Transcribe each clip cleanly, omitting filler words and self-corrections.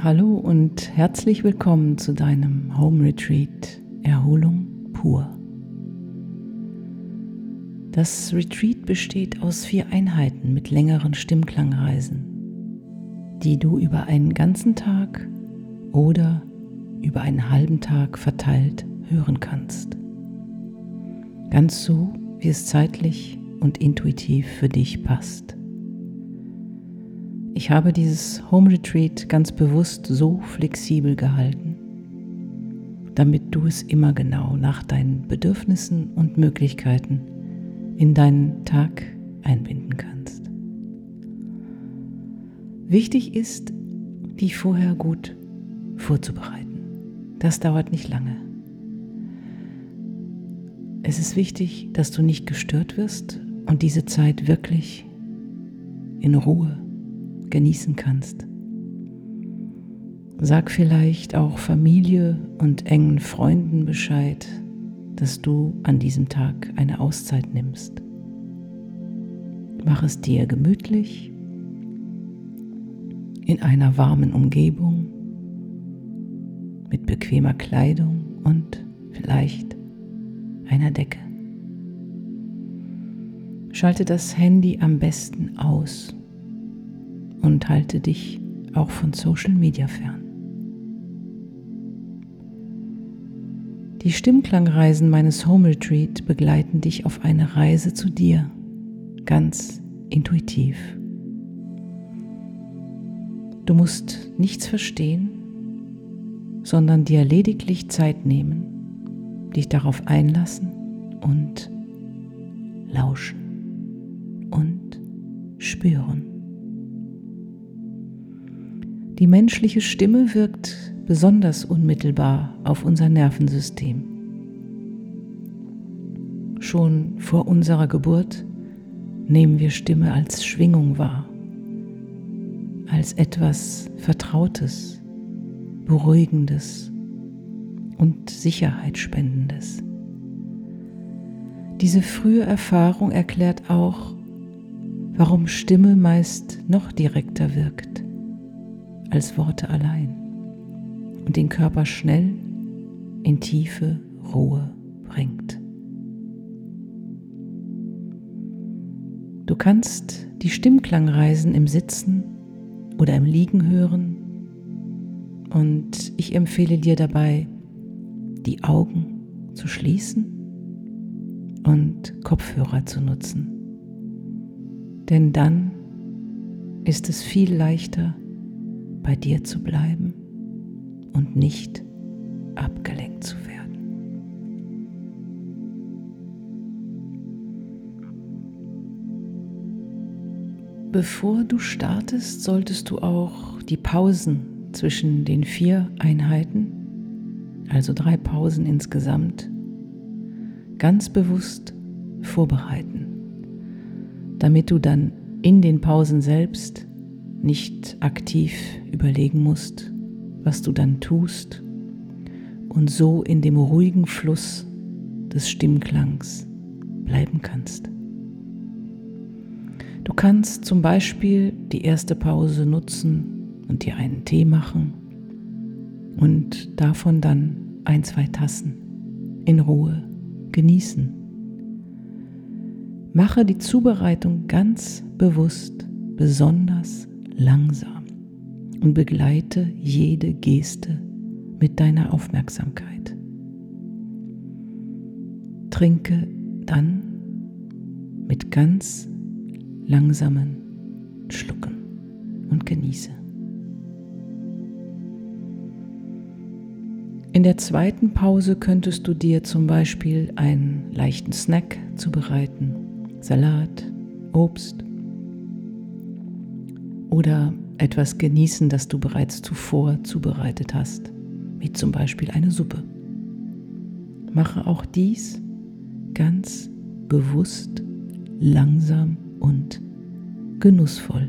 Hallo und herzlich willkommen zu deinem Home Retreat Erholung pur. Das Retreat besteht aus 4 Einheiten mit längeren Stimmklangreisen, die du über einen ganzen Tag oder über einen halben Tag verteilt hören kannst. Ganz so, wie es zeitlich und intuitiv für dich passt. Ich habe dieses Home Retreat ganz bewusst so flexibel gehalten, damit du es immer genau nach deinen Bedürfnissen und Möglichkeiten in deinen Tag einbinden kannst. Wichtig ist, dich vorher gut vorzubereiten. Das dauert nicht lange. Es ist wichtig, dass du nicht gestört wirst und diese Zeit wirklich in Ruhe genießen kannst. Sag vielleicht auch Familie und engen Freunden Bescheid, dass du an diesem Tag eine Auszeit nimmst. Mach es dir gemütlich, in einer warmen Umgebung, mit bequemer Kleidung und vielleicht einer Decke. Schalte das Handy am besten aus und halte dich auch von Social Media fern. Die Stimmklangreisen meines Home Retreat begleiten dich auf eine Reise zu dir, ganz intuitiv. Du musst nichts verstehen, sondern dir lediglich Zeit nehmen, dich darauf einlassen und lauschen und spüren. Die menschliche Stimme wirkt besonders unmittelbar auf unser Nervensystem. Schon vor unserer Geburt nehmen wir Stimme als Schwingung wahr, als etwas Vertrautes, Beruhigendes und Sicherheitsspendendes. Diese frühe Erfahrung erklärt auch, warum Stimme meist noch direkter wirkt als Worte allein und den Körper schnell in tiefe Ruhe bringt. Du kannst die Stimmklangreisen im Sitzen oder im Liegen hören und ich empfehle dir dabei, die Augen zu schließen und Kopfhörer zu nutzen. Denn dann ist es viel leichter, bei dir zu bleiben und nicht abgelenkt zu werden. Bevor du startest, solltest du auch die Pausen zwischen den 4 Einheiten, also 3 Pausen insgesamt, ganz bewusst vorbereiten, damit du dann in den Pausen selbst nicht aktiv überlegen musst, was du dann tust und so in dem ruhigen Fluss des Stimmklangs bleiben kannst. Du kannst zum Beispiel die erste Pause nutzen und dir einen Tee machen und davon dann 1, 2 Tassen in Ruhe genießen. Mache die Zubereitung ganz bewusst, besonders langsam und begleite jede Geste mit deiner Aufmerksamkeit. Trinke dann mit ganz langsamen Schlucken und genieße. In der zweiten Pause könntest du dir zum Beispiel einen leichten Snack zubereiten, Salat, Obst oder etwas genießen, das du bereits zuvor zubereitet hast, wie zum Beispiel eine Suppe. Mache auch dies ganz bewusst, langsam und genussvoll.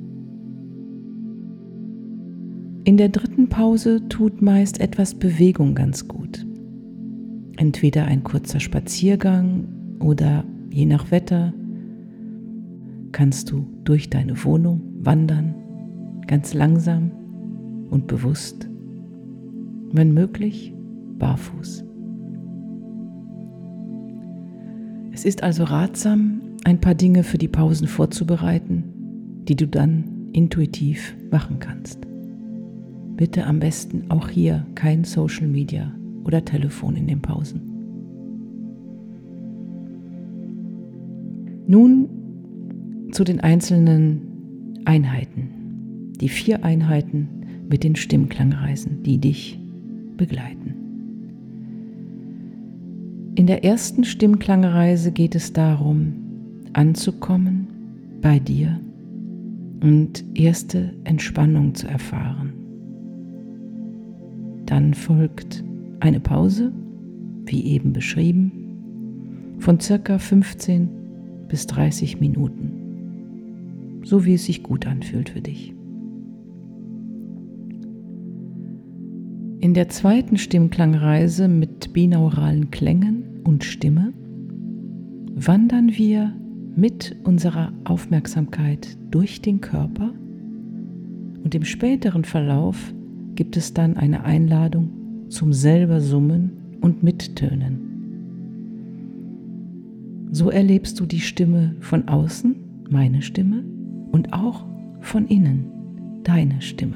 In der dritten Pause tut meist etwas Bewegung ganz gut. Entweder ein kurzer Spaziergang oder je nach Wetter kannst du durch deine Wohnung wandern, ganz langsam und bewusst, wenn möglich barfuß. Es ist also ratsam, ein paar Dinge für die Pausen vorzubereiten, die du dann intuitiv machen kannst. Bitte am besten auch hier kein Social Media oder Telefon in den Pausen. Nun zu den einzelnen Einheiten, die 4 Einheiten mit den Stimmklangreisen, die dich begleiten. In der ersten Stimmklangreise geht es darum, anzukommen bei dir und erste Entspannung zu erfahren. Dann folgt eine Pause, wie eben beschrieben, von circa 15 bis 30 Minuten, so wie es sich gut anfühlt für dich. In der zweiten Stimmklangreise mit binauralen Klängen und Stimme wandern wir mit unserer Aufmerksamkeit durch den Körper und im späteren Verlauf gibt es dann eine Einladung zum selber Summen und Mittönen. So erlebst du die Stimme von außen, meine Stimme, und auch von innen, deine Stimme.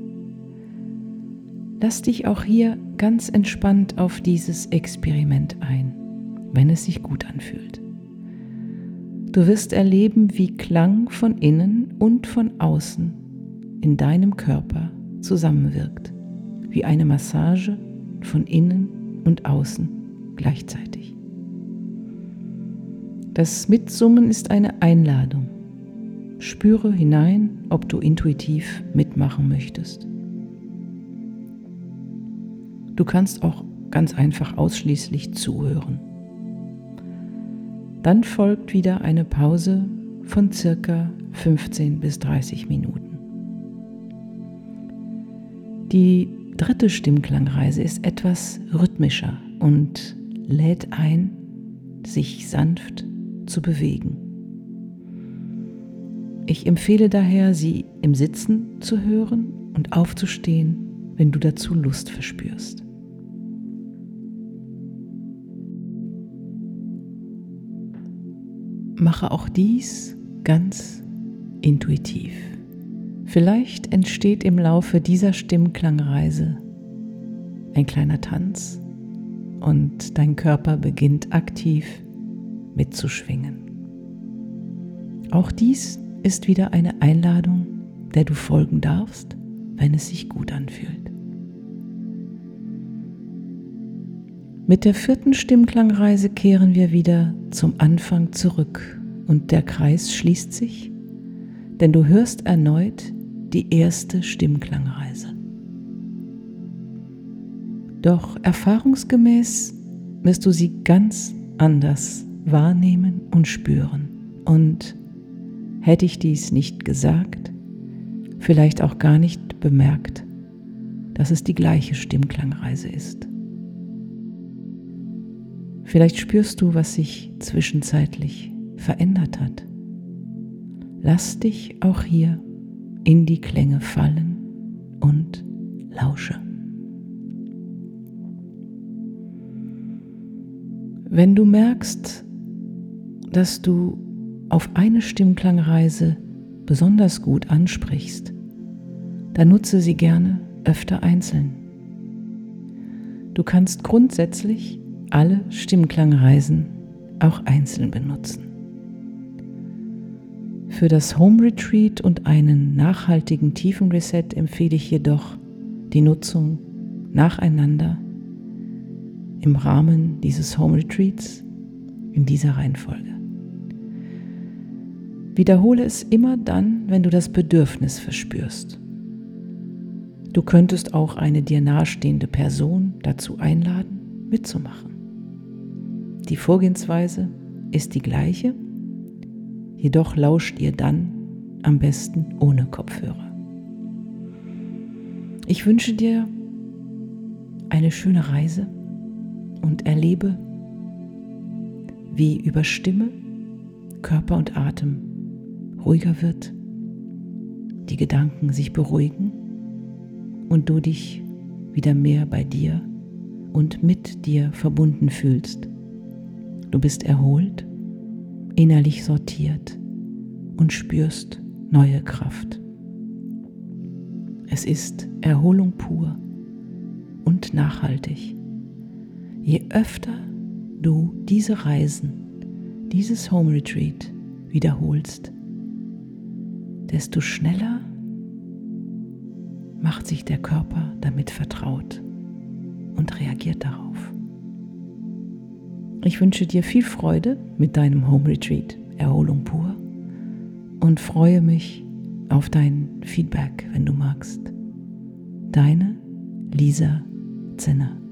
Lass dich auch hier ganz entspannt auf dieses Experiment ein, wenn es sich gut anfühlt. Du wirst erleben, wie Klang von innen und von außen in deinem Körper zusammenwirkt, wie eine Massage von innen und außen gleichzeitig. Das Mitsummen ist eine Einladung. Spüre hinein, ob du intuitiv mitmachen möchtest. Du kannst auch ganz einfach ausschließlich zuhören. Dann folgt wieder eine Pause von circa 15 bis 30 Minuten. Die dritte Stimmklangreise ist etwas rhythmischer und lädt ein, sich sanft zu bewegen. Ich empfehle daher, sie im Sitzen zu hören und aufzustehen, wenn du dazu Lust verspürst. Mache auch dies ganz intuitiv. Vielleicht entsteht im Laufe dieser Stimmklangreise ein kleiner Tanz und dein Körper beginnt aktiv mitzuschwingen. Auch dies ist wieder eine Einladung, der du folgen darfst, wenn es sich gut anfühlt. Mit der vierten Stimmklangreise kehren wir wieder zum Anfang zurück und der Kreis schließt sich, denn du hörst erneut die erste Stimmklangreise. Doch erfahrungsgemäß wirst du sie ganz anders wahrnehmen und spüren. Und hätte ich dies nicht gesagt, vielleicht auch gar nicht bemerkt, dass es die gleiche Stimmklangreise ist. Vielleicht spürst du, was sich zwischenzeitlich verändert hat. Lass dich auch hier in die Klänge fallen und lausche. Wenn du merkst, dass du auf eine Stimmklangreise besonders gut ansprichst, dann nutze sie gerne öfter einzeln. Du kannst grundsätzlich alle Stimmklangreisen auch einzeln benutzen. Für das Home Retreat und einen nachhaltigen Tiefenreset empfehle ich jedoch die Nutzung nacheinander im Rahmen dieses Home Retreats in dieser Reihenfolge. Wiederhole es immer dann, wenn du das Bedürfnis verspürst. Du könntest auch eine dir nahestehende Person dazu einladen, mitzumachen. Die Vorgehensweise ist die gleiche, jedoch lauscht ihr dann am besten ohne Kopfhörer. Ich wünsche dir eine schöne Reise und erlebe, wie über Stimme, Körper und Atem ruhiger wird, die Gedanken sich beruhigen und du dich wieder mehr bei dir und mit dir verbunden fühlst. Du bist erholt, innerlich sortiert und spürst neue Kraft. Es ist Erholung pur und nachhaltig. Je öfter du diese Reisen, dieses Home Retreat wiederholst, desto schneller macht sich der Körper damit vertraut und reagiert darauf. Ich wünsche dir viel Freude mit deinem Home Retreat, Erholung pur, und freue mich auf dein Feedback, wenn du magst. Deine Lisa Zinner.